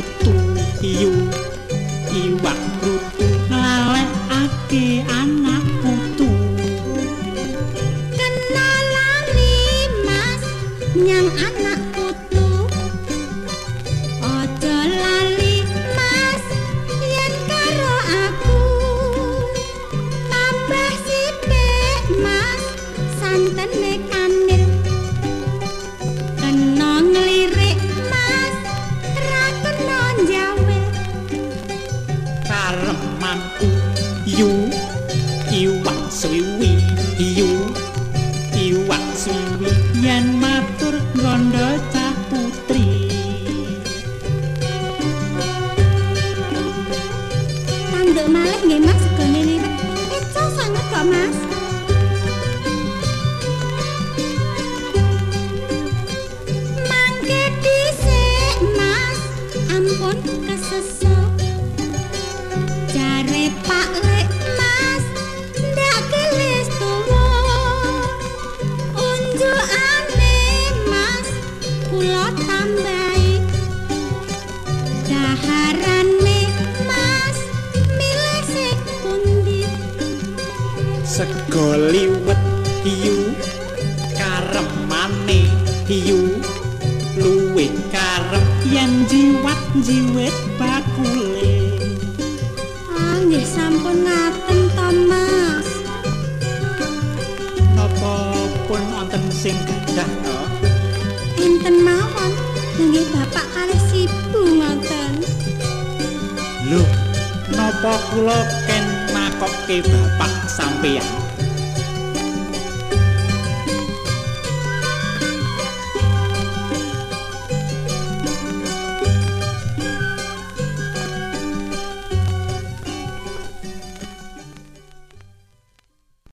putu yu iwak brutu lalekake anak putu kena lali mas nyang anak putu ojo lali mas yen karo aku tambah sithik mas santene kanil kena nglirik mas ra kena njawe karemanku yu iwak swiwi yu iwak swiwi yen matur gondo cah putri tanduk malih nggih mas gone lirik eco sanget kok mas mangke dhisik mas ampun keseso jare Pak Lek mas ndak gelis tuwa unjukane mas kula tambahi daharane mas milih sing pundi sego liwet yu karemane yu luwih karep yen jiwat jiwit bakule nggih sampun ngaten to mas napa pun wonten sing gadah to enten mawon nggih bapak kalih sibu ngoten lho napa kula ken makoke bapak sampeyan